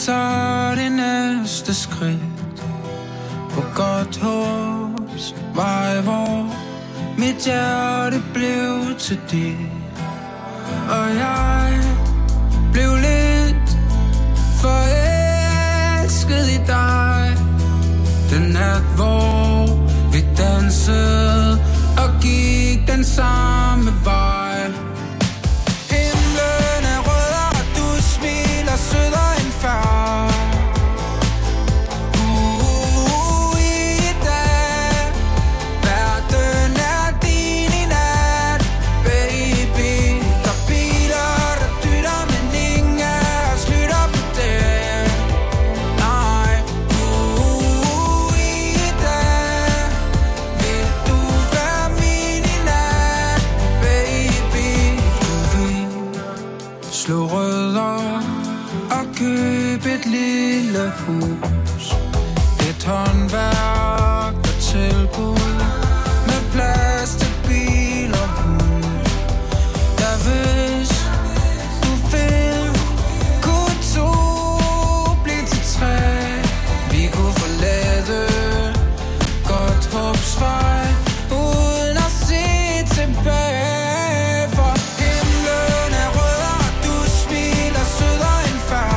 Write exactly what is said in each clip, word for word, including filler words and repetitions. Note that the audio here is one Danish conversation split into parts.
tager det næste skridt på godt håbs vej, hvor mit hjerte blev til dit. Og jeg blev lidt forelsket i dig. Den nat, hvor vi dansede og gik den samme vej. Himlen er rød, og du smiler sødere end før. Uh, i dag, verden er din i nat, baby. Der biler, der dytter, men ingen af os lytter på det. Nej, uh, i dag, vil du være min i nat, baby. Du vil slå rødder og købe et lille hus, et håndværk og tilbud med plads til bil og hund. Ja, hvis du vil, kunne to blive til tre. Vi kunne forlade godt håbsvej uden at se tilbage. For himlen er rød, og du smiler sødere end før.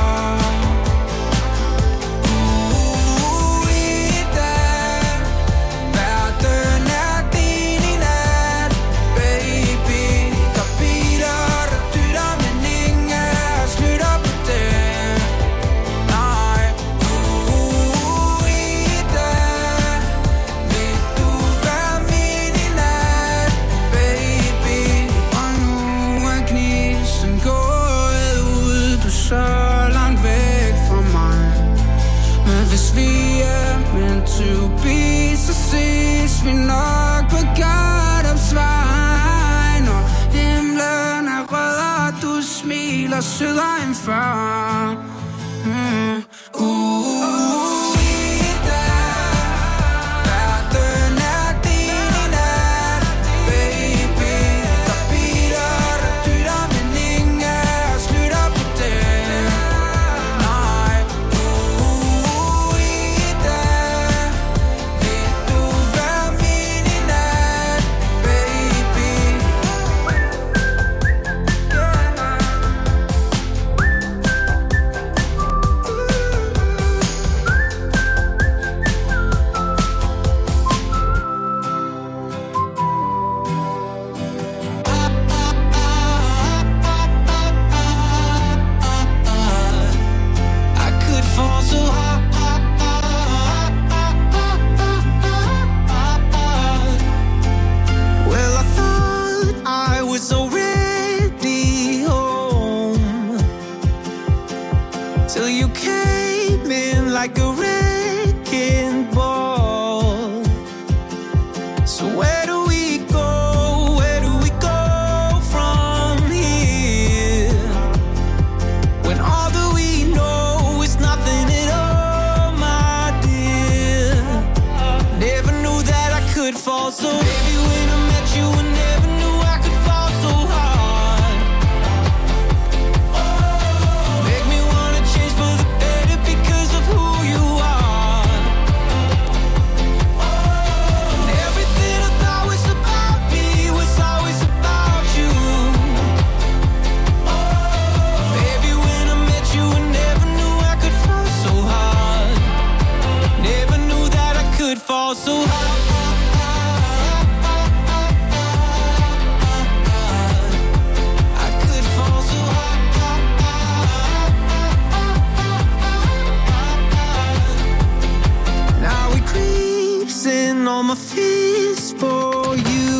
Uh, i dag, verden er din i nat, baby. Der biler, der dytter, men ingen af os lytter på det. Nej, uh, i dag, vil du være min i nat, baby. Og nu er gnisten gået ud, du er så langt væk fra mig. Men hvis vi er meant to be, så ses vi nok på Gardopsvej. Når himlen er rød, og du smiler sødere end før. Mm. Uh, i dag, verden er din i nat, baby. Der biler, der dytter, men ingen af os lytter på det. Nej, uh, i dag, vil du være min i nat, baby. I could fall so hard. Well, I thought I was already home till you came in like a wrecking ball. So where do we go? Where do we go from here? When all that we know is nothing at all, my dear. Never knew that I could fall so. Baby, when I met you, I never knew I could fall so hard. Make me wanna change for the better because of who you are. And everything I thought was about me was always about you. Baby, when I met you, I never knew I could fall so hard. Never knew that I could fall so hard. I could fall so hard. Now it creeps in on my fears for you.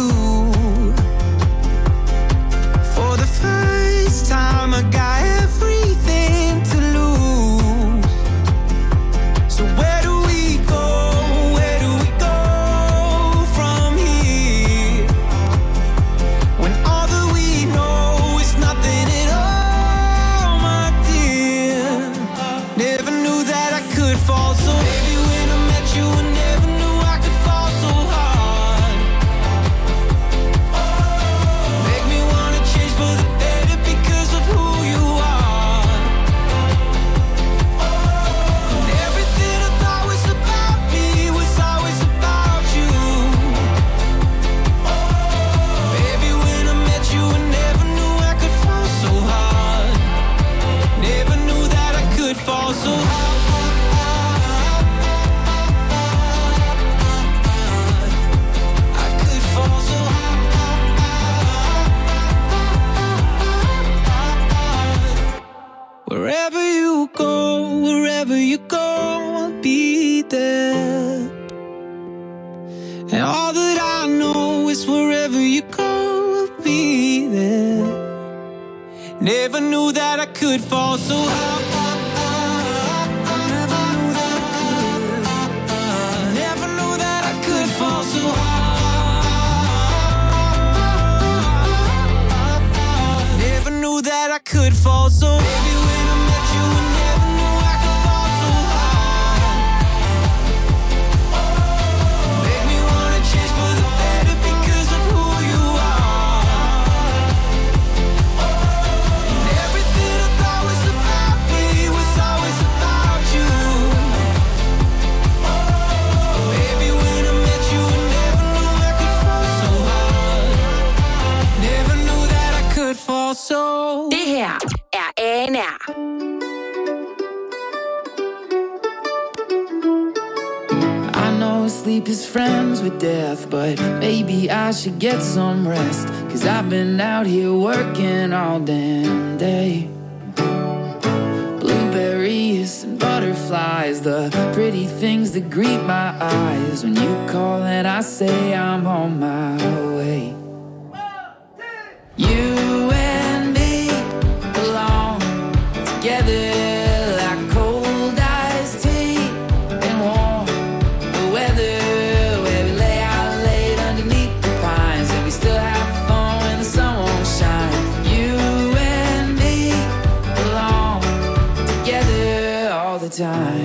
For the first time, I got everything to lose. So where do we go? Where do we go from here? When all that we know is nothing at all, my dear. Never knew that I could fall so. Baby, when I met you, I never knew I could fall so hard. And all that I know is wherever you go, I'll be there. Never knew that I could fall so high. That I could fall so maybe when I met you I never knew I could fall so high. Make me wanna change for the better because of who you are. And everything I thought was about me was always about you. Maybe when I met you I never knew I could fall so high. Never knew that I could fall so. Det her er A N R. I know sleep is friends with death, but maybe I should get some rest. Cause I've been out here working all damn day. Blueberries and butterflies, the pretty things that greet my eyes. When you call and I say I'm on my way. You together like cold iced tea and warm the weather, where we lay out late underneath the pines and we still have fun when the sun won't shine. You and me belong together all the time.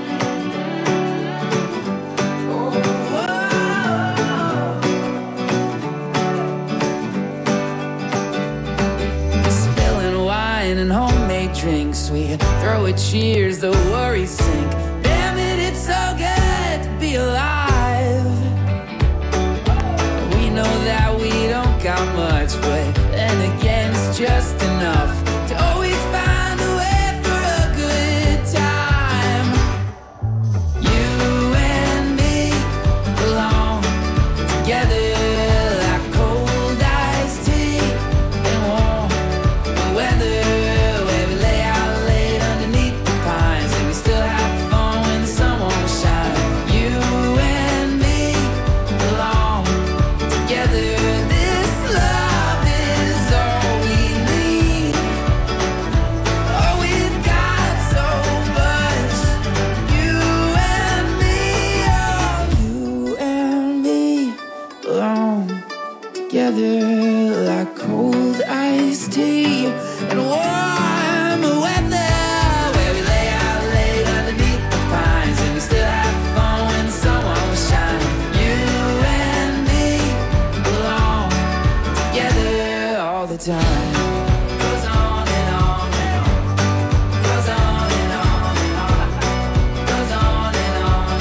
Drinks, we throw a cheers, the worries sink. Damn it, it's so good to be alive. We know that we don't got much, but then again it's just enough to always find a way for a good time. You and me belong together like cold iced tea and warm the weather. Like cold iced tea and warm weather, where we lay out late underneath the pines and we still have fun when the sun won't shine. You and me belong together all the time. Goes on and on and on. Goes on and on and on. Goes on and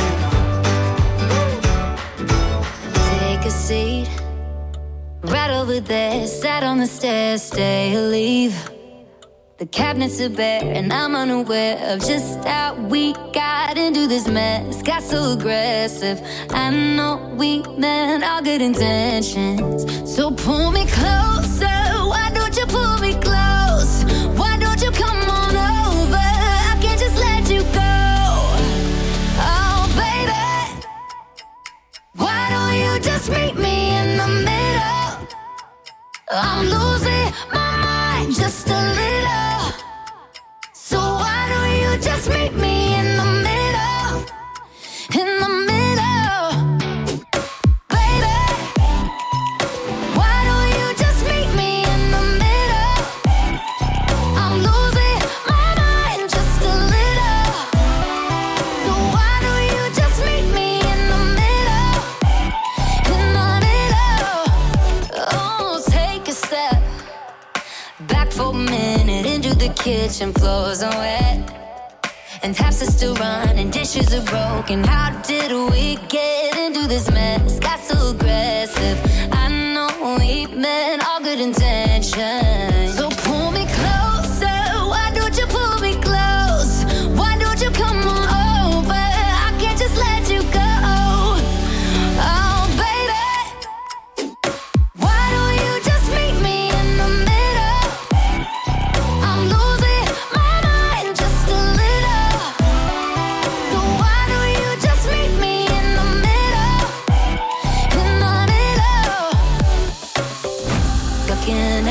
on and on. Take a seat. Right over there, sat on the stairs, stay or leave. The cabinets are bare and I'm unaware of just how we got into this mess. Got so aggressive, I know we meant all good intentions. So pull me closer, why don't you pull me close? Why don't you come on over, I can't just let you go. Oh baby, why don't you just meet me in the middle? I'm losing my mind just a little. So why don't you just meet me in the middle? In the middle. Baby, why don't you just meet me in the middle? I'm losing my mind just a little. So why don't you just meet me in the middle? In the middle. Oh, take a step back for a minute into the kitchen, floors are wet and taps are still running, dishes are broken. How did we get into this mess? Got so aggressive, I know we meant all good intentions. So pull me closer, why don't you pull me close? Why don't you come on over, I can't just let you go. Oh baby, why don't you just meet me in the middle? I'm losing my mind just a little. So why don't you just meet me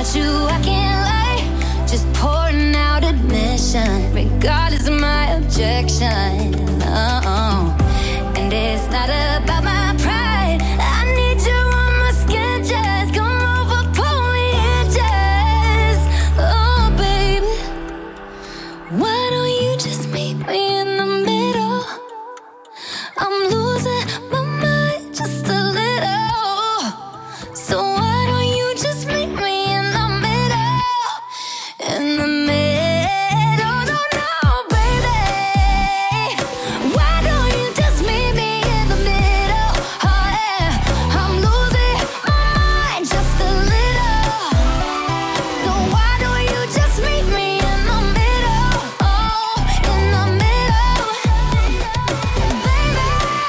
without you I can't lie. Just pouring out admission, regardless of my objection. Uh-oh. And it's not about my pride. I need you on my skin, just come over, pull me in, just. Oh, baby, why don't you just meet me in the middle? I'm losing my mind just a little. So why don't you just meet me in the middle? In the middle, no, no, baby. Why don't you just meet me in the middle? Oh, yeah. I'm losing my mind just a little. So why don't you just meet me in the middle? Oh, in the middle, baby.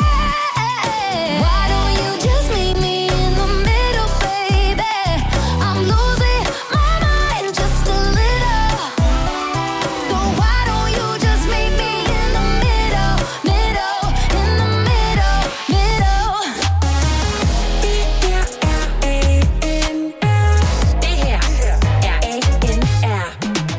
Why don't you just meet me in the middle, baby? I'm losing my mind just a little. So why don't you just meet me in the middle, middle, in the middle, middle. Det her er A N R.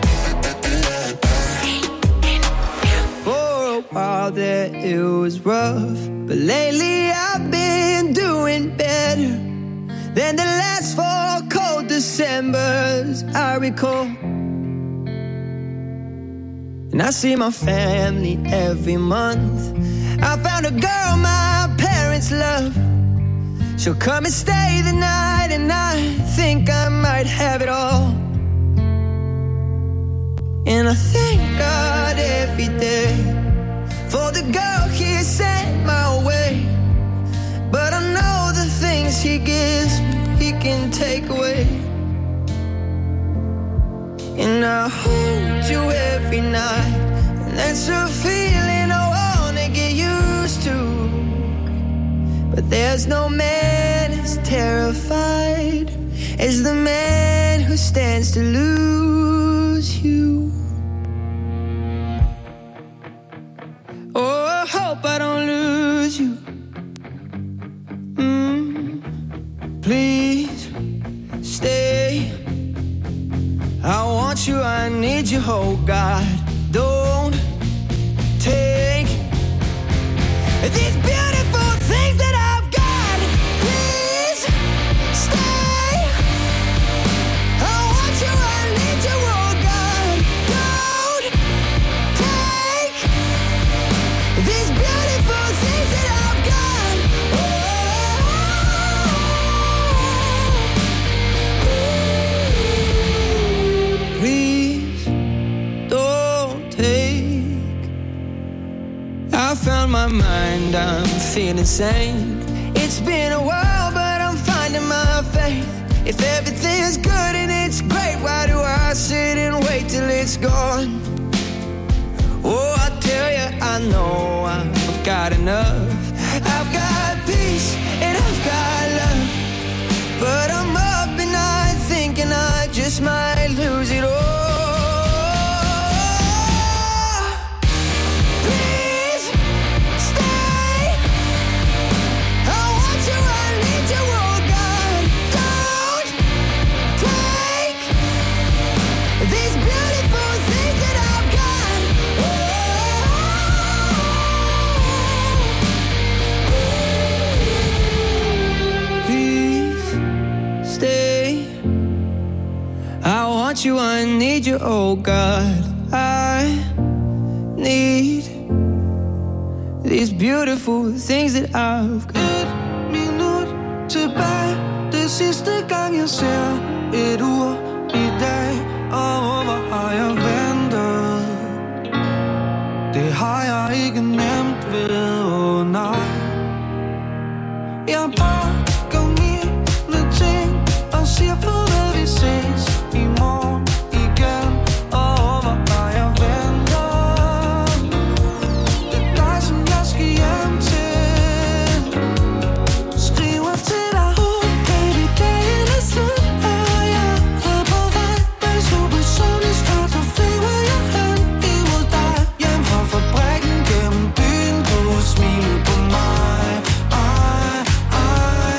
For a while there it was rough, but lately I've been doing better than the last four cold Decembers I recall. And I see my family every month. I found a girl my parents love. She'll come and stay the night, and I think I might have it all. And I thank God every day for the girl he sent my way. But I know the things he gives me, he can take away. And I hold you every night, and that's a feeling I wanna get used to. But there's no man as terrified as the man who stands to lose you. Oh, I hope I don't lose you. Mm. Please stay. I want you, I need you, oh God. Don't take these beautiful things that I've got. Please stay. I want you, I need you, oh God. Don't take these beautiful things that I've got. Oh, please don't take. I found my mind, I'm feeling sane. It's been a while, but I'm finding my faith. If everything's good and it's great, why do I sit and wait till it's gone? Oh, I tell you, I know I've got enough. I've got peace and I've got love. But I'm up at night thinking I just might lose it all. Please stay. I want you, I need you, oh God. Don't take these beautiful things that I've got. Please stay. I want you, I need you, oh God. I need these beautiful things that I've got. Et minut tilbage, det sidste gang jeg ser et ur i dag. Og hvor har jeg ventet? Det har jeg ikke nemt ved, åh oh, nej. Jeg pakker mine ting og siger farvel, vi ses i morgen igen. Og hvor har jeg ventet? Det er dig, som jeg skal hjem til. Skriver til dig, oh baby, dagen er slut, og jeg er på vej med supersonisk fart, og flyver jeg hen imod dig. Hjem fra fabrikken gennem byen, du smiler på mig. Ej, ej.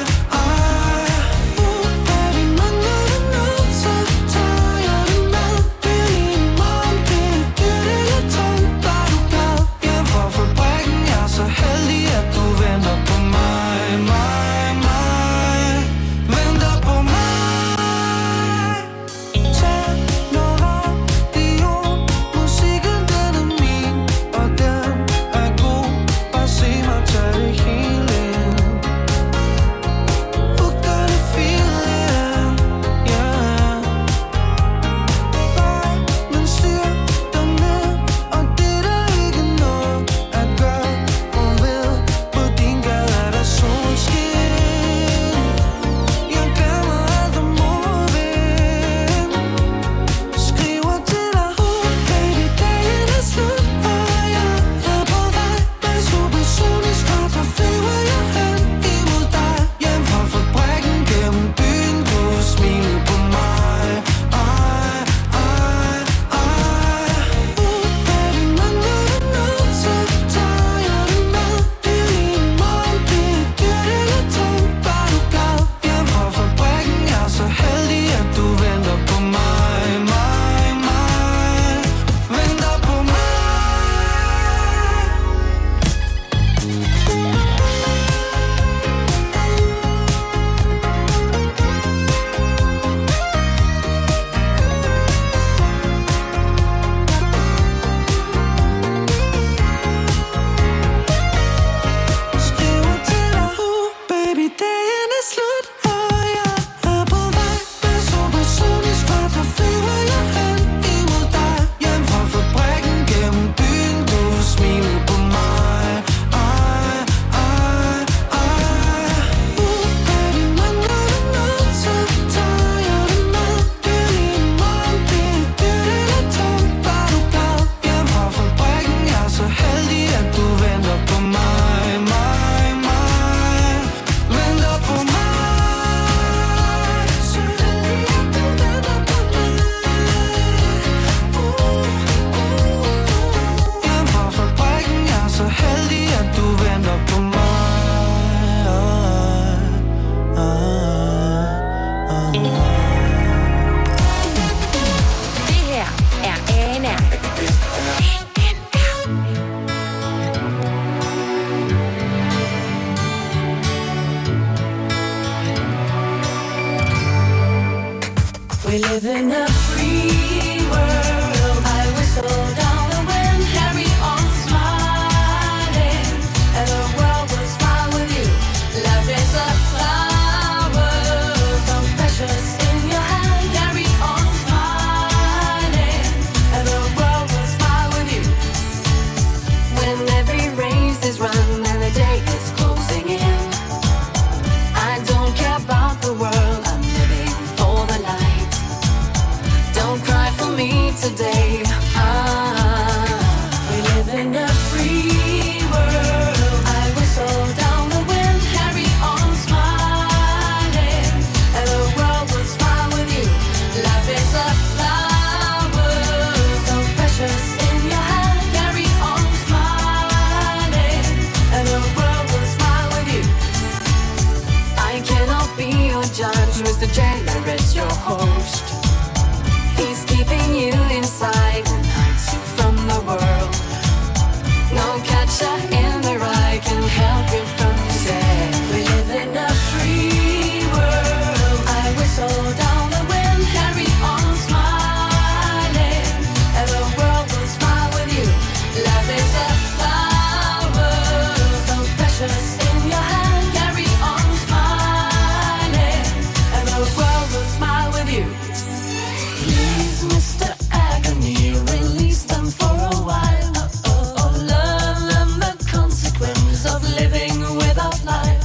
We live in a free world. I whistle down the wind, carry on smiling, and the world will smile with you. Life is a flower, so precious in your hand. Carry on smiling, and the world will smile with you. When every race is run and the day is closing in, I don't care about the world. I'm living for the light. Don't cry for me today. Ah, we live in a free world. I whistle down the wind, carry on smiling, and the world will smile with you. Life is a flower, so precious in your hand. Carry on smiling, and the world will smile with you. I cannot be your judge, Mister Jailer is your host. He's keeping you inside and hides you from the world. No catcher in the rye can help you from today. We live in a free world. I whistle down the wind, carry on smiling, and the world will smile with you. Love is a flower, so precious in your hand. Carry on smiling, and the world will smile with you. Please, Mister Agony, release them for a while. Oh, oh, learn them the consequence of living without life.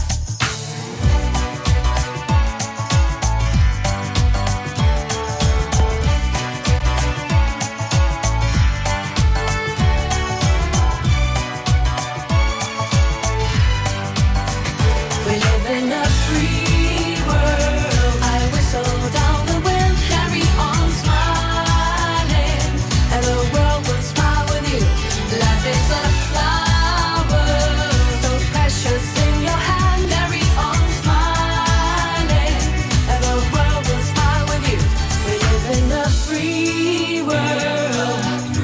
We live in a free world. I whistle down the wind, carry on smiling, and the world will smile with you. Life is a flower, so precious in your hand. Carry on smiling, and the world will smile with you. We live in a free world.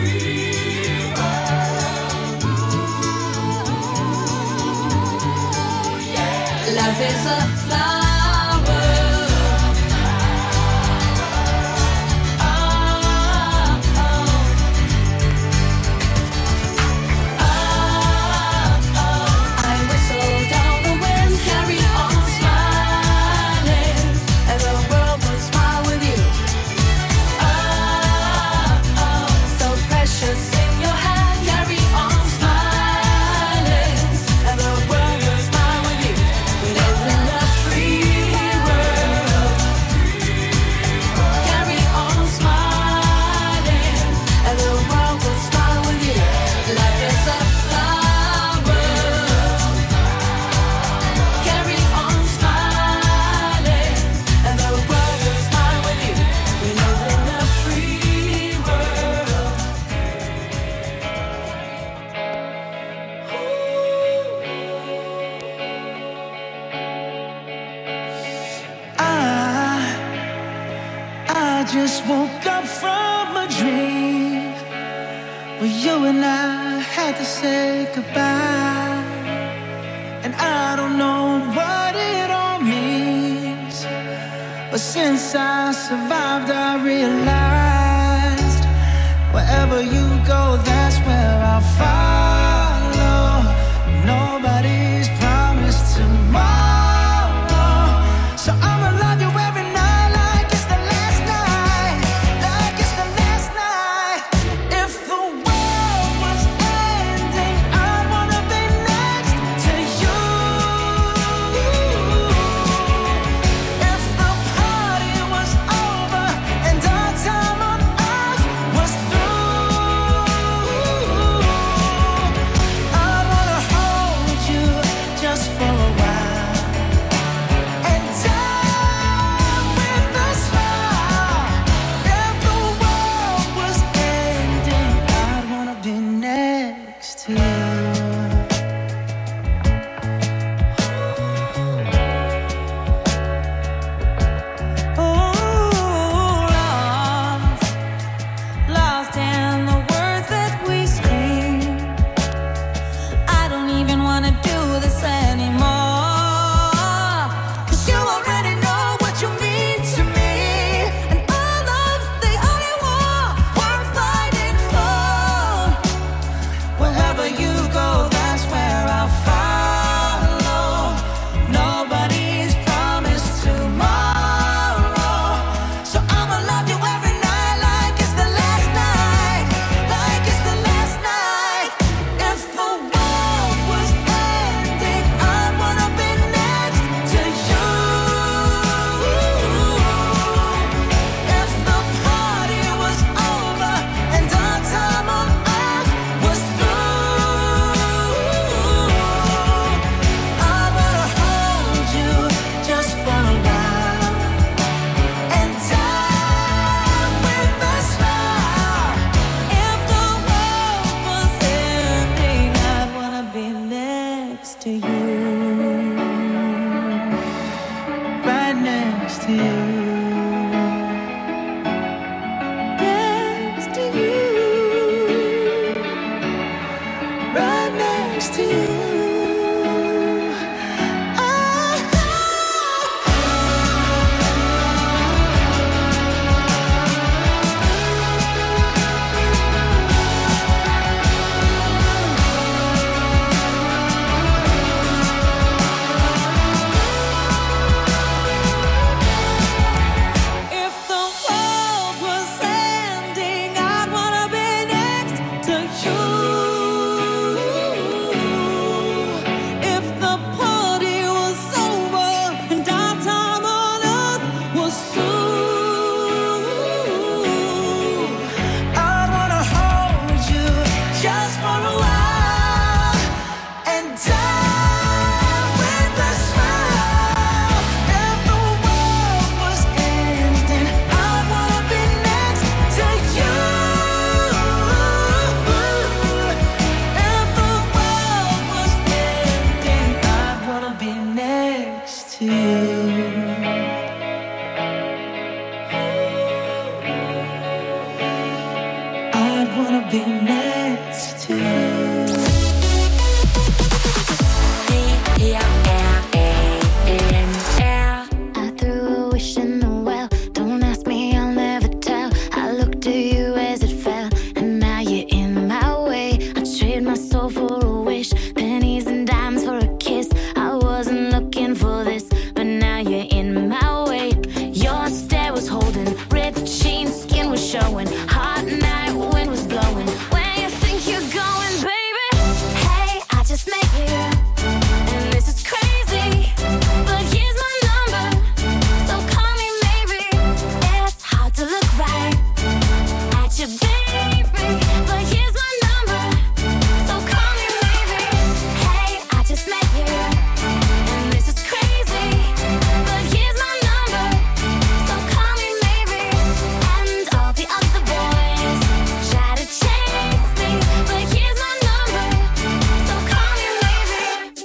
Life is a flower. Oh, oh. Oh, oh. I whistle down the wind, carry on smiling, and the world will smile with you. Oh, oh. So precious in your hand, carry on smiling, and the world will smile with you. We live in a free world. Carry on smiling, and the world will smile with you. Life is a flower. Carry on smiling, and the world will smile with you. We live in a free world. I, I just woke up from a dream where you and I had to say goodbye. And I don't know what it all means, but since I survived, I realized wherever you go, that's where I'll follow. Nobody's promised tomorrow, so I'ma love you every night like it's the last night, like it's the last night. If the world was ending, I'd wanna be next to you. If the party was over and our time on earth was through, next to you. I'd wanna be next to you. D R A N R. I threw a wish in the well. Don't ask me, I'll never tell. I looked at you as it fell, and now you're in my way. I trade my soul for a wish, pennies and dimes for a kiss. I wasn't looking for this, but now you're in my way. Your stare was holding, ripped jeans, skin was showing. Hot night, wind was blowing. Where you think you're going, baby? Hey, I just met you, and this is crazy, but here's my number, so call me maybe. It's hard to look right at you, baby, but here's my number, so call me maybe. Hey, I just met you, and this is crazy, but here's my number, so call me maybe. And all the other boys try to chase me, but here's my number, so call me maybe.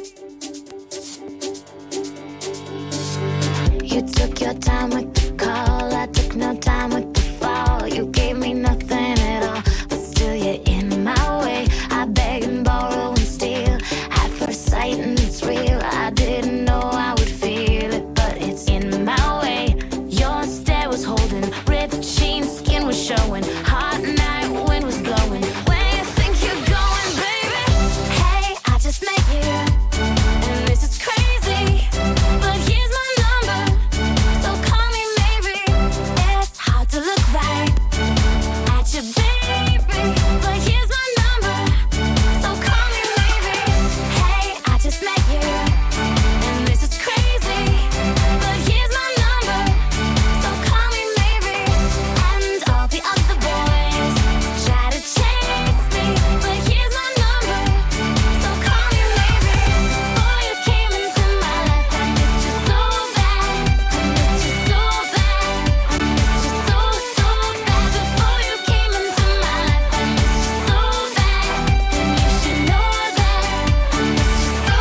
You took your time with the call, I took no time with the fall. You gave me nothing at all, but still you're in my way. I beg and borrow and steal at first sight, and it's real. I didn't know I would feel it, but it's in my way. Your stare was holding, ripped jeans, skin was showing. Hot night, wind was blowing. Where you think you're going, baby? Hey, I just met you, and this is crazy, but here's my number, so call me maybe. It's hard to look right at you, baby, but here's my number, so call me maybe. Hey, I just met you, and this is crazy, but here's my number, so call me maybe. And all the other boys try to chase me, but here's my number, so call me maybe. Before you came into my life, I missed you so bad, I missed you so bad, I missed you so, so bad. Before you came into my life, I missed you so bad, and you should know that I missed you so,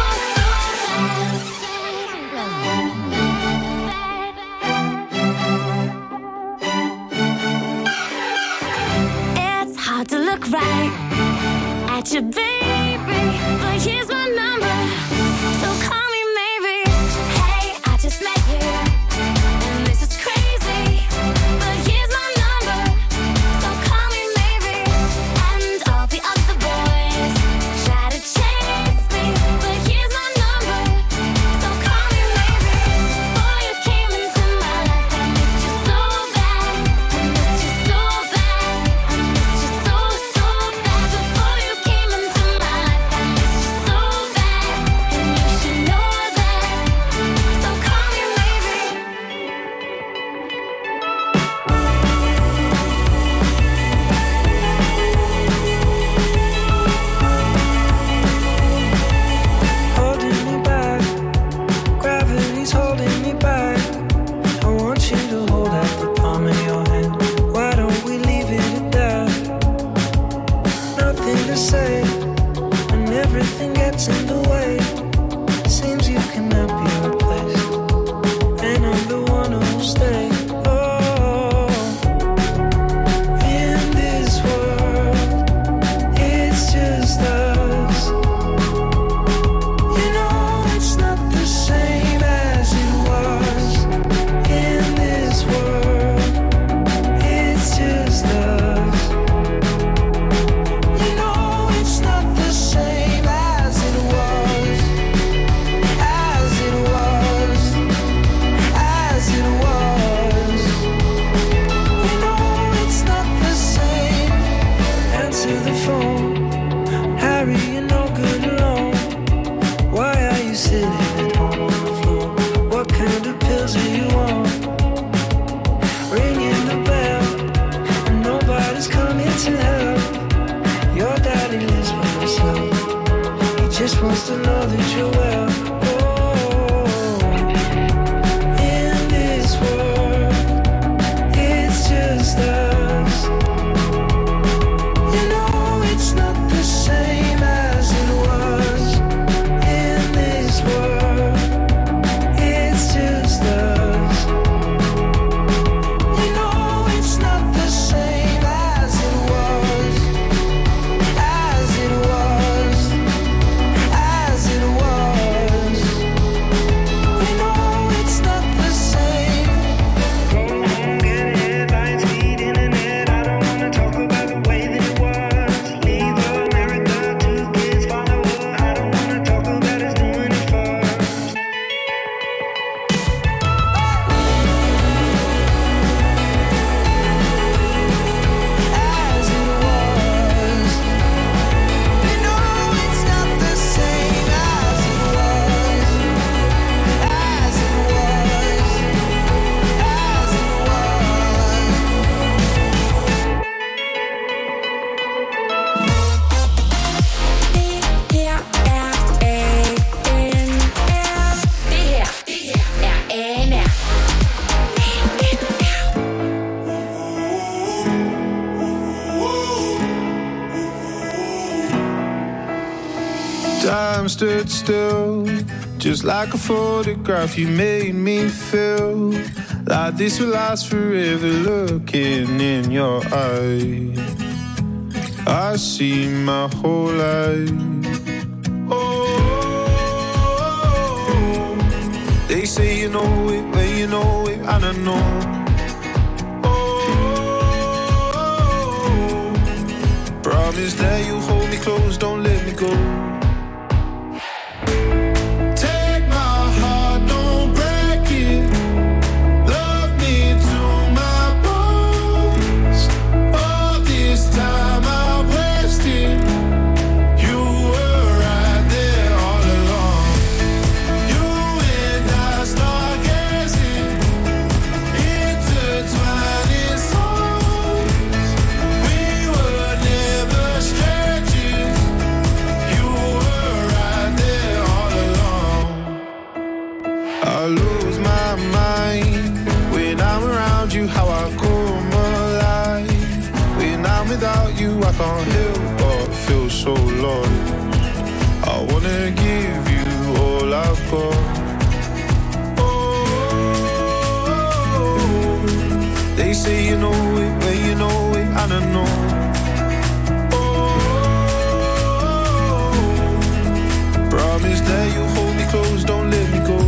so bad. It's hard to look right at you, baby, but here's my number, so call me maybe. Hey, I just met you, and this is crazy, but here's my number, so call me maybe. And all the other boys try to chase me, but here's my number, so call me maybe. Before you came into my life, I missed you so bad, I missed you so bad, I missed you so, so bad. Before you came into my stood still, just like a photograph. You made me feel like this will last forever. Looking in your eyes, I see my whole life. Oh, they say you know it when you know it, and I know. Oh, promise that you hold me close, don't let me go. I can't help but feel so lost. I wanna give you all I've got. Oh, they say you know it when you know it, and I know. Oh, promise that you hold me close, don't let me go.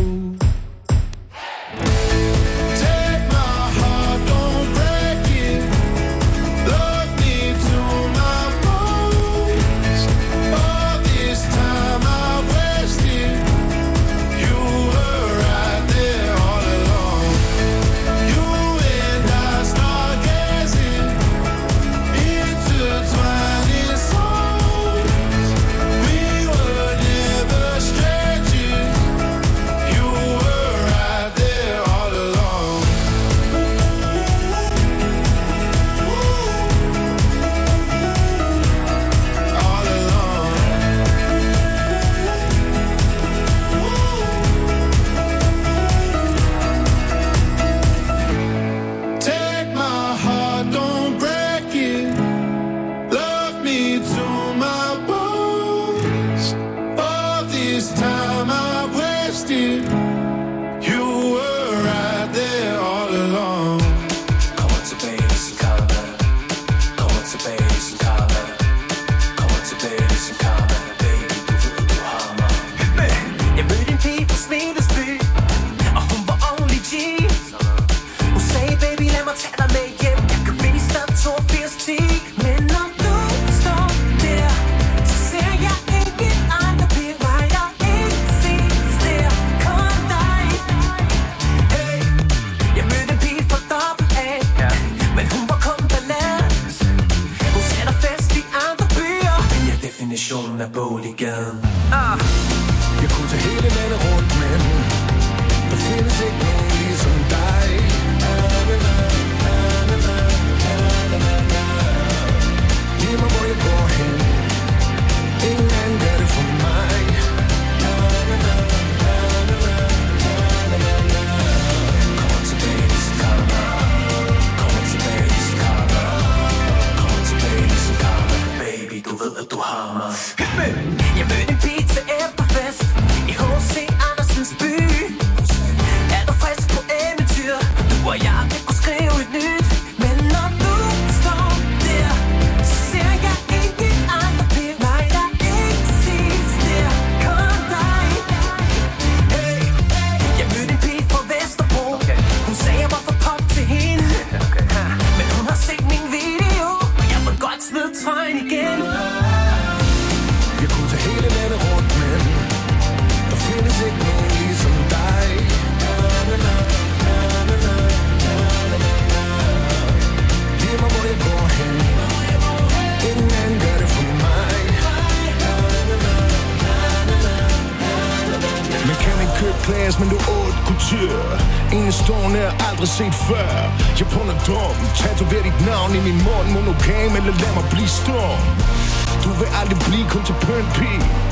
Men du åt kultur. Enestående er aldrig set før. Jeg på noget dum. Tatover dit navn i min mund. Monogam eller lad mig blive stum. Du vil aldrig blive kun til pønt pige. Vi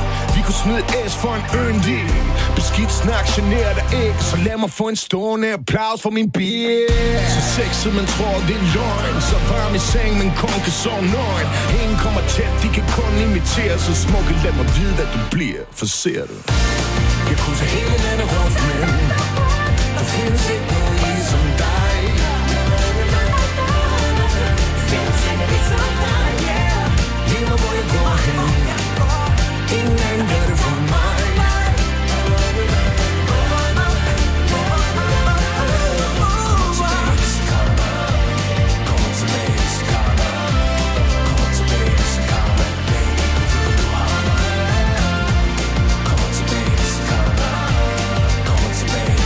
kunne smide et S for en yndig. Beskidt snak, generer dig ikke, så lad mig få en stående applaus for min bitch. Så sexet, man tror det er løgn, så varm i seng, men kun kan sove nøgen. Ingen kommer tæt, de kan kun imitere, så smukke, lad mig vide, hvad du bliver, for ser du. Jeg kunne tage hele landet rundt, men der findes ikke nogen ligesom dig. Findes ikke ligesom dig, yeah. Lige mig, hvor jeg går hen. Ingen anden gør det for mig. Baby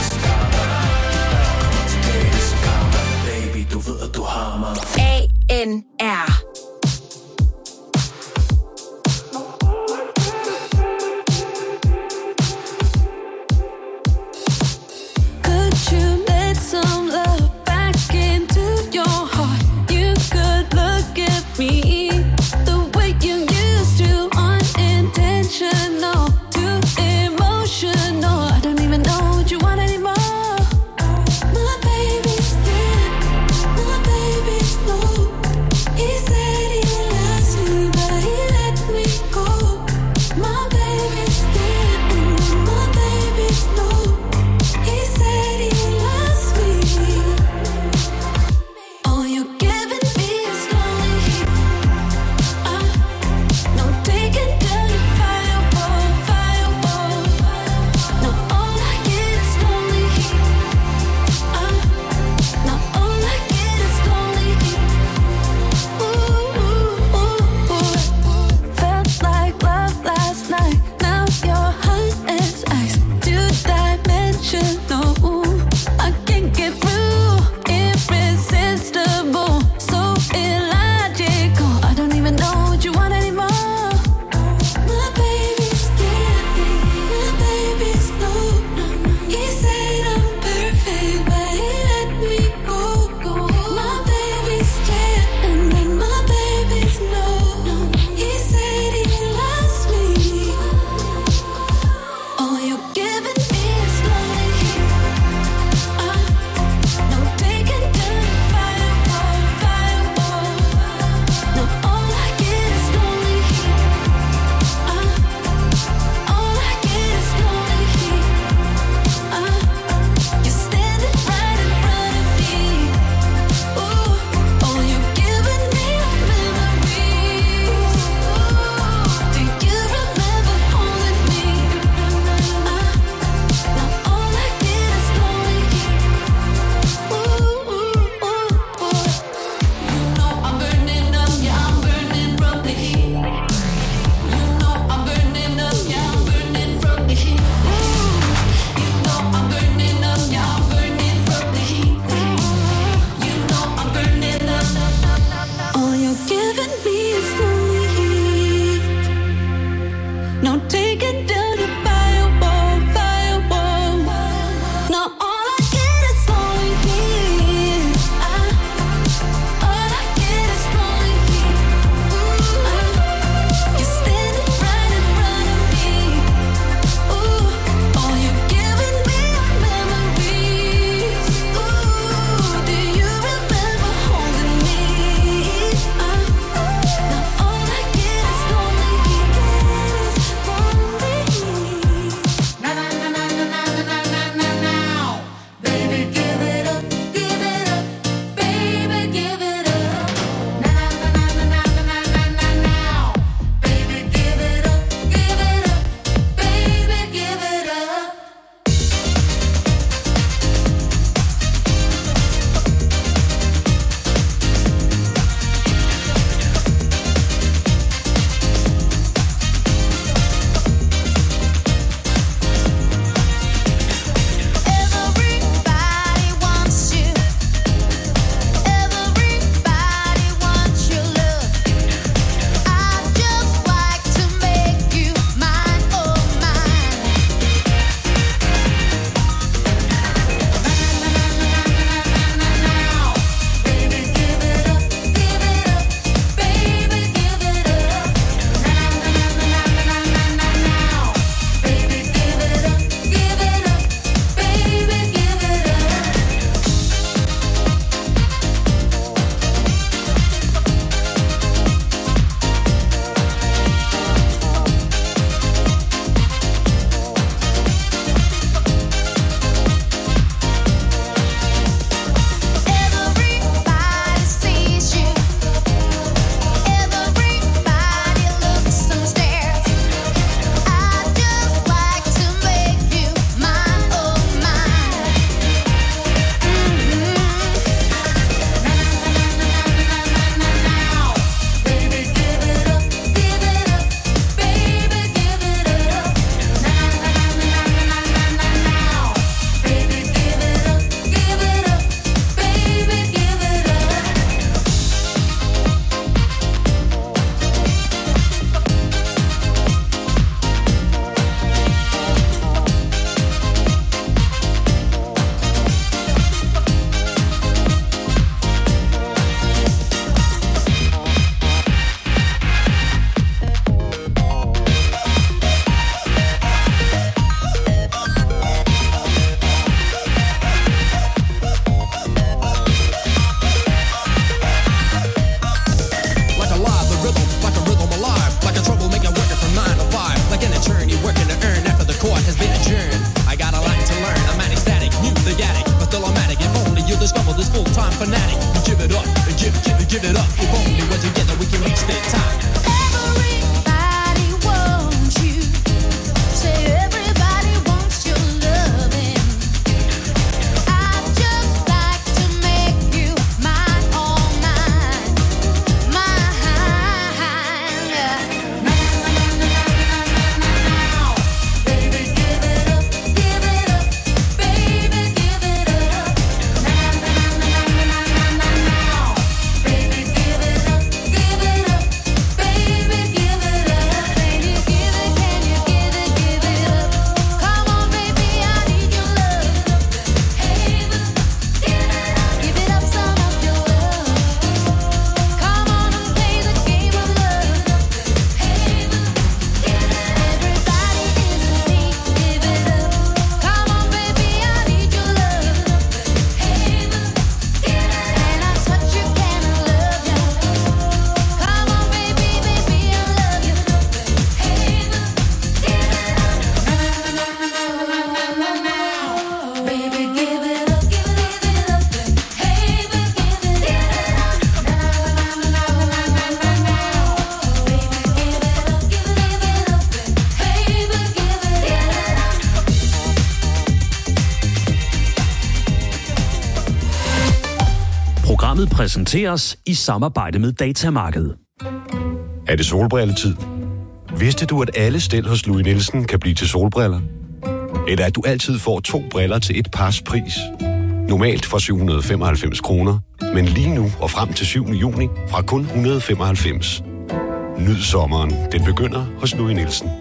Programmet præsenteres i samarbejde med Datamarked. Er det solbrilletid? Vidste du, at alle stel hos Louis Nielsen kan blive til solbriller? Eller at du altid får to briller til et pars pris? Normalt for syv hundrede og femoghalvfems kroner, men lige nu og frem til syvende juni fra kun et hundrede og femoghalvfems. Nyd sommeren. Den begynder hos Louis Nielsen.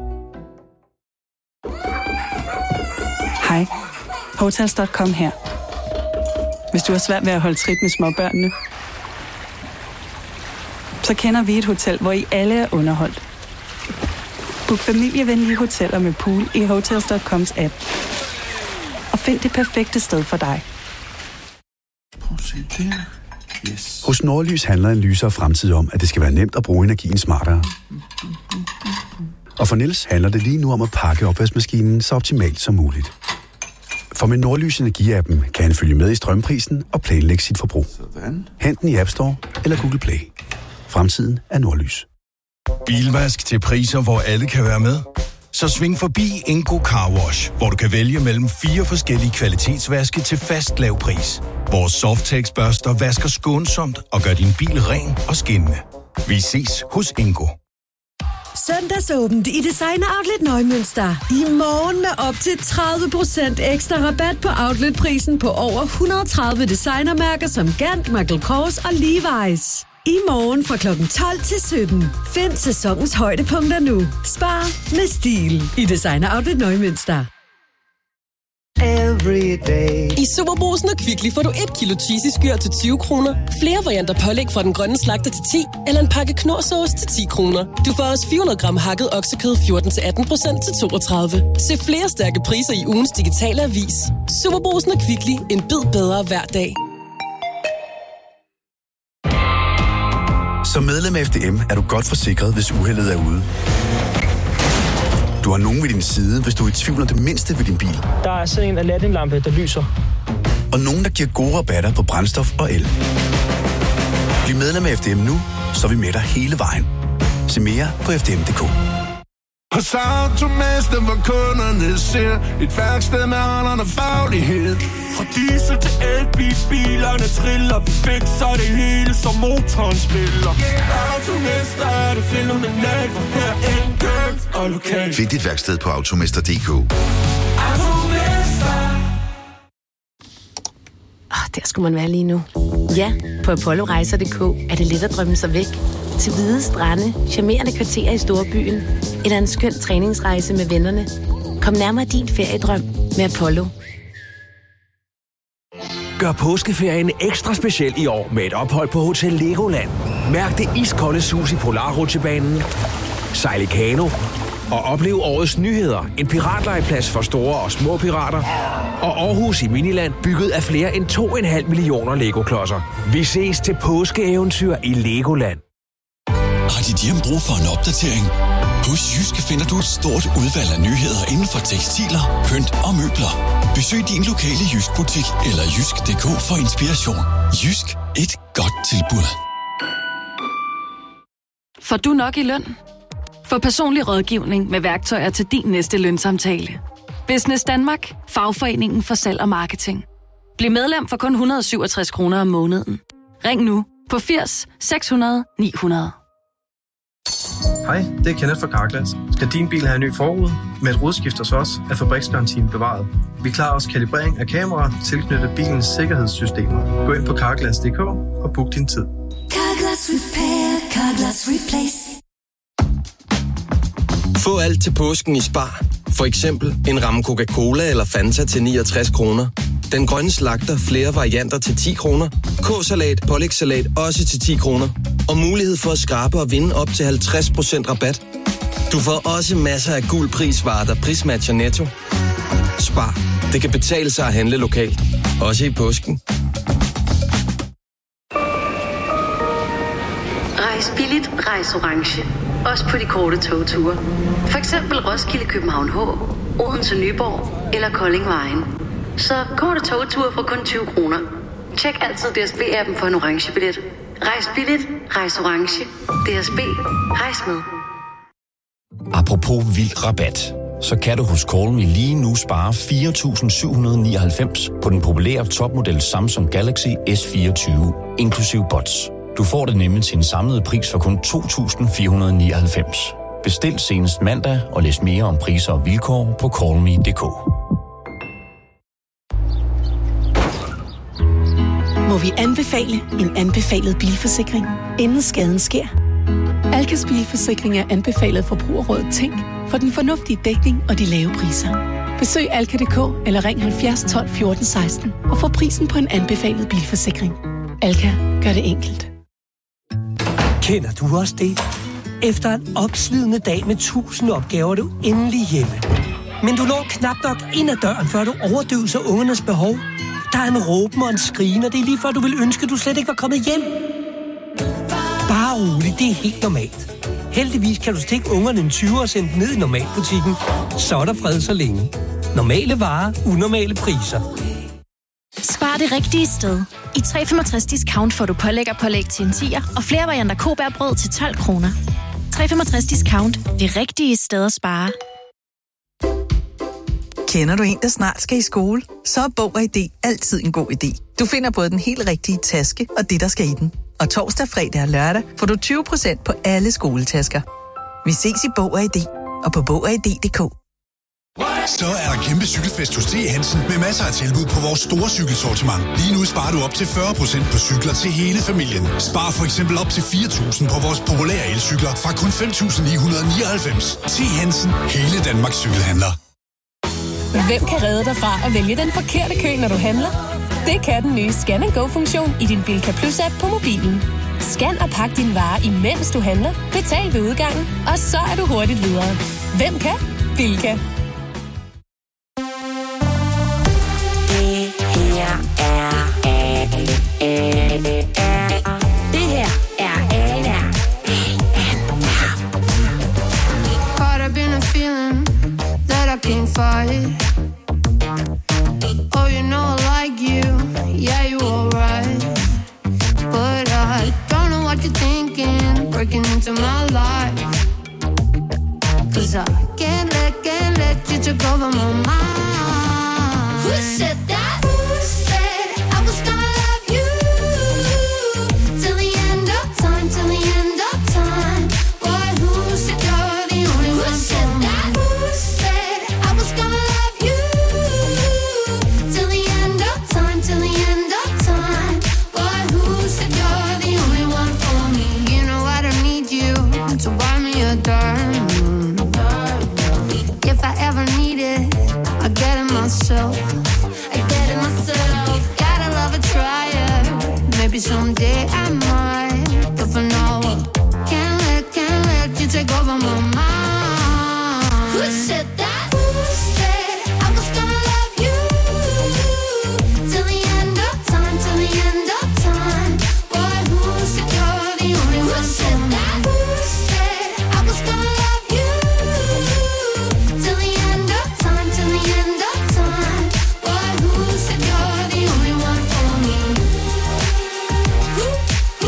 Hej. Hotels punktum com her. Hvis du har svært ved at holde trit med småbørnene, så kender vi et hotel, hvor I alle er underholdt. Book familievenlige hoteller med pool i Hotels punktum coms app. Og find det perfekte sted for dig. Yes. Hos Nordlys handler en lysere fremtid om, at det skal være nemt at bruge energien smartere. Og for Niels handler det lige nu om at pakke opvaskemaskinen så optimalt som muligt. For med Nordlys Energi-appen kan han følge med i strømprisen og planlægge sit forbrug. Sådan. Hent den i App Store eller Google Play. Fremtiden er Nordlys. Bilvask til priser, hvor alle kan være med. Så sving forbi Ingo Car Wash, hvor du kan vælge mellem fire forskellige kvalitetsvaske til fast lav pris. Vores Softex-børster vasker skånsomt og gør din bil ren og skinnende. Vi ses hos Ingo. Søndagsåbent i Designer Outlet Neumünster. I morgen med op til tredive procent ekstra rabat på outletprisen på over et hundrede og tredive designermærker som Gant, Michael Kors og Levi's. I morgen fra klokken tolv til sytten. Find sæsonens højdepunkter nu. Spar med stil i Designer Outlet Neumünster. I Superbrugsen og Kvickly får du et kilo cheesy skyr til tyve kroner, flere varianter pålæg fra Den Grønne Slagter til ti, eller en pakke knorrsauce til ti kroner. Du får også fire hundrede gram hakket oksekød fjorten til atten procent til toogtredive. Se flere stærke priser i ugens digitale avis. Superbrugsen og Kvickly. En bid bedre hver dag. Som medlem af F D M er du godt forsikret, hvis uheldet er ude. Du har nogen ved din side, hvis du er i tvivl om det mindste ved din bil. Der er sådan en Aladdin-lampe, der lyser. Og nogen, der giver gode rabatter på brændstof og el. Bliv medlem af F D M nu, så er vi med dig hele vejen. Se mere på f d m punktum d k. Hos Automester, hvor kunderne ser et værksted med holderne faglighed. Fra diesel til elbil, bilerne triller. Vi fikser det hele, som motoren spiller. Yeah. Automester er det fænomenalt, for her er enkelt og lokalt. Find dit værksted på automester punktum d k. Automester. Oh, der skulle man være lige nu. Ja, på apollo rejser punktum d k er det let at drømme sig væk. Til hvide strande, charmerende kvarterer i storbyen, eller en skøn træningsrejse med vennerne. Kom nærmere din feriedrøm med Apollo. Gør påskeferien ekstra speciel i år med et ophold på Hotel Legoland. Mærk det iskolde sus i Polarrutsjebanen, sejl i kano og oplev årets nyheder. En piratlejeplads for store og små pirater. Og Aarhus i Miniland, bygget af flere end to komma fem millioner Lego-klodser. Vi ses til påskeeventyr i Legoland. Har dit hjem brug for en opdatering? Hos Jysk finder du et stort udvalg af nyheder inden for tekstiler, pynt og møbler. Besøg din lokale Jysk-butik eller jysk punktum d k for inspiration. Jysk. Et godt tilbud. Får du nok i løn? Få personlig rådgivning med værktøjer til din næste lønsamtale. Business Danmark. Fagforeningen for salg og marketing. Bliv medlem for kun et hundrede og syvogtres kroner om måneden. Ring nu på firs seks hundrede ni hundrede. Hej, det er Kenneth fra Carglass. Skal din bil have en ny forrude? Med et rodskift hos os er fabriksgarantien bevaret. Vi klarer også kalibrering af kameraer tilknyttet bilens sikkerhedssystemer. Gå ind på carglass punktum d k og book din tid. Carglass Repair, Carglass Replace. Få alt til påsken i Spar. For eksempel en ramme Coca-Cola eller Fanta til niogtres kroner. Den Grønne Slagter flere varianter til ti kroner. K-salat, pålægssalat også til ti kroner. Og mulighed for at skrabe og vinde op til halvtreds procent rabat. Du får også masser af guld prisvarer, der prismatcher Netto. Spar. Det kan betale sig at handle lokalt. Også i påsken. Rejs billigt, rejs orange. Også på de korte togture. For eksempel Roskilde, København H, Odense, Nyborg eller Kolding Vejen. Så korte togture for kun tyve kroner. Tjek altid D S B-appen for en orange billet. Rejs billigt, rejs orange. D S B, rejs med. Apropos vild rabat. så kan du hos Call Me lige nu spare fire tusind syv hundrede og nioghalvfems på den populære topmodel Samsung Galaxy S fireogtyve, inklusiv bots. Du får det nemlig til en samlet pris for kun to tusind fire hundrede og nioghalvfems. Bestil senest mandag og læs mere om priser og vilkår på call me punktum d k. Må vi anbefale en anbefalet bilforsikring, inden skaden sker? Alkas bilforsikring er anbefalet forbrugerrådet Tænk for den fornuftige dækning og de lave priser. Besøg alka punktum d k eller ring halvfjerds tolv fjorten seksten og få prisen på en anbefalet bilforsikring. Alka gør det enkelt. Kender du også det? Efter en opslidende dag med tusind opgaver, er du endelig hjemme. Men du når knap nok ind ad døren, før du overdøver ungernes behov. Der er en råben og en skrigen, og det er lige før, du vil ønske, at du slet ikke var kommet hjem. Bare rolig, det er helt normalt. Heldigvis kan du stikke ungerne en tyver og sende dem ned i normalbutikken. Så er der fred så længe. Normale varer, unormale priser. Spar det rigtige sted. I tre komma femogtres discount får du pålæg og pålæg til en tier, og flere varianter Kobærbrød til tolv kroner. tre komma femogtres discount. Det rigtige sted at spare. Kender du en, der snart skal i skole? Så er Bog og I D altid en god idé. Du finder både den helt rigtige taske og det, der skal i den. Og torsdag, fredag og lørdag får du tyve procent på alle skoletasker. Vi ses i Bog og I D og på bog og i d punktum d k. Så er der kæmpe cykelfest hos T. Hansen med masser af tilbud på vores store cykelsortiment. Lige nu sparer du op til fyrre procent på cykler til hele familien. Spar for eksempel op til fire tusind på vores populære elcykler fra kun fem tusind ni hundrede og nioghalvfems. T. Hansen, hele Danmarks cykelhandler. Hvem kan redde dig fra at vælge den forkerte kø, når du handler? Det kan den nye Scan and Go-funktion i din Bilka Plus-app på mobilen. Scan og pak dine varer, imens du handler. Betal ved udgangen, og så er du hurtigt videre. Hvem kan? Bilka. Det her er A N R. Caught up in a feeling that I can't fight. Oh, you know I like you, yeah, you alright. But I don't know what you're thinking, breaking into my life. Cause I can't let, can't let you take over my mind. Who said that? If I ever need it, I get it myself. I get it myself. Gotta love a trier. Maybe someday I might, but for now, can't let, can't let you take over my mind. Who said that? Who said I was gonna love you till the end of time, till the end of time? Boy, who said you're the only one? Who said that? Who said I was gonna love you till the end of time, till the end of time? Boy, who said you're the only one for me? Who, who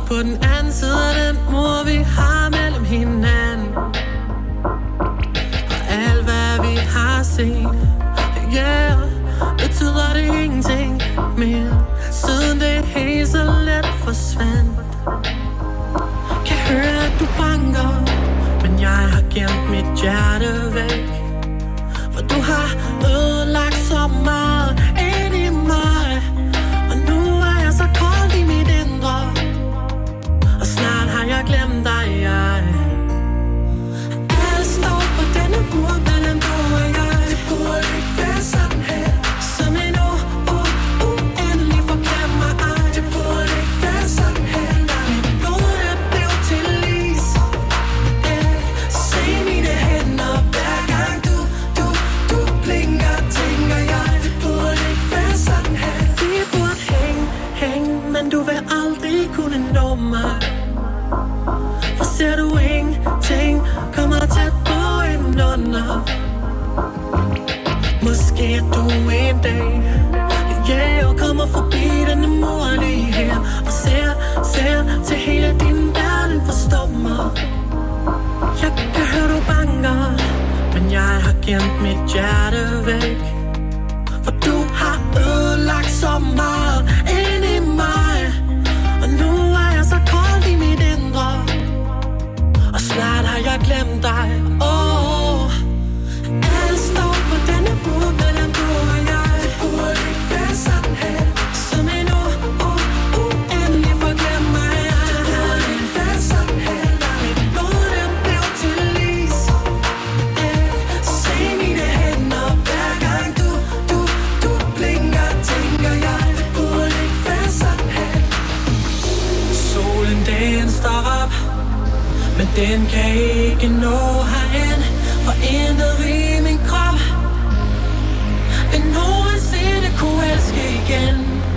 på den anden side af den mur, vi har mellem hinanden. Og alt hvad vi har set, yeah, betyder det ingenting mere. Siden det helt så let forsvandt. Kan høre at du banker, men jeg har gemt mit hjerte væk. For du har ødelagt så meget ind i mig. Og nu er jeg så kold i mit indre. Og snart har jeg glemt dig, jeg. Alt står på denne mur mellem du og jeg. Det burde ikke være sådan her. Som en u- u- uendelig forglemmer ej. Det burde ikke være sådan her. Mit blod er blevet til is. eh. Se mine hænder hver gang du, du, du blinker, tænker jeg. Det burde ikke være sådan her. Vi burde hænge, hænge, men du vil aldrig kunne nå mig. For ser du ingenting, kommer tæt på en under. Måske er du en dag, yeah, og kommer forbi denne mur lige her. Og ser, ser til hele din verden forstå mig. Jeg kan høre du banker, men jeg har gemt mit hjerte væk. For du har ødelagt så meget ind i mig. Og nu er jeg så kold i mit indre. Og snart har jeg glemt dig. Åh, oh, alt står på denne mur mellem du og jeg. Det burde ikke være sådan her. Som en u- u- uendelig forglemmer jeg. Det burde ikke være sådan her. Mit blod er blevet til is. eh. Se mine hænder hver gang du, du, du blinker, tænker jeg. Det burde ikke være sådan her. Solen den står op, men den kan ikke nå herhen. For intet ved min krop vil nogensinde kunne elske igen.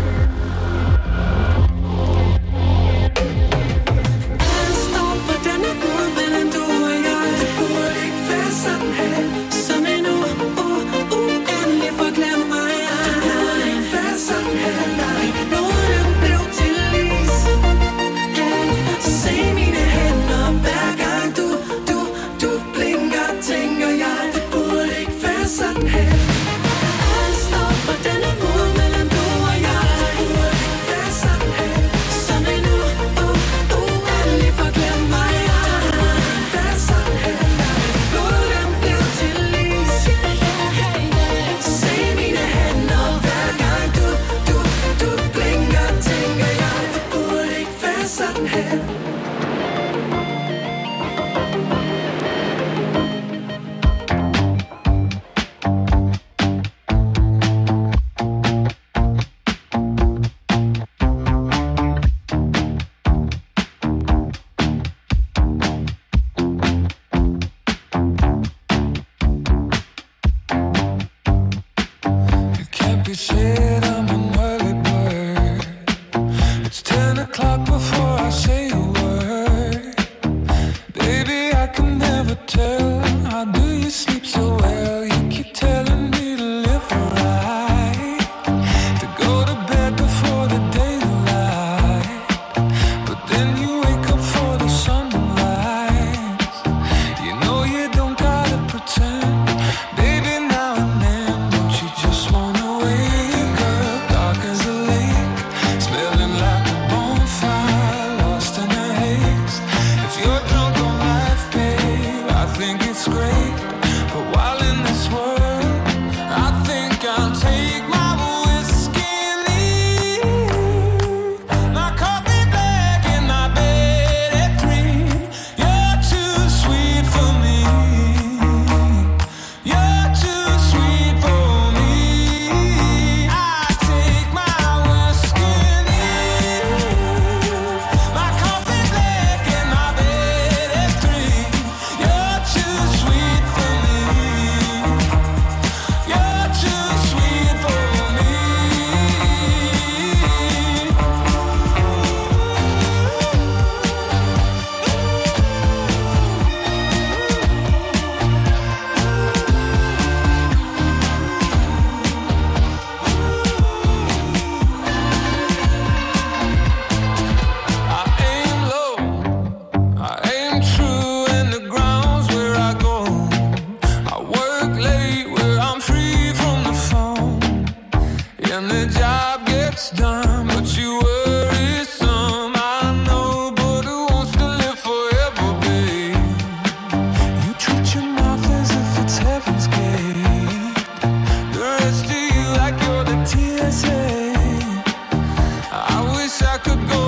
Alt står på denne mur mellem du og jeg. Det burde ikke være sådan her. Som en u- u- uendelig forglemmer jeg. Det burde ikke være sådan her. Mit blod er blevet til is. eh. Se mine hænder hver gang du, du, du blinker, tænker jeg. Det burde ikke være sådan her. Alt står på denne mur mellem du og jeg. Det burde ikke være sådan her. Som en u- u- uendelig forglemmer jeg. Det burde ikke være sådan her. Mit blod er blevet til is. Se mine hænder hver gang du, du, du blinker, tænker jeg. Det burde ikke være sådan her. It can't be said I'm an early bird. It's ten o'clock before I say a word. Baby, I can never tell. How do you sleep so well? You keep telling me to live right, to go to bed before the daylight. But then you wake up for the sunrise. You know you don't gotta pretend. Baby, now and then, don't you just wanna wake up dark as a lake, smelling like a bonfire, lost in a haze. could go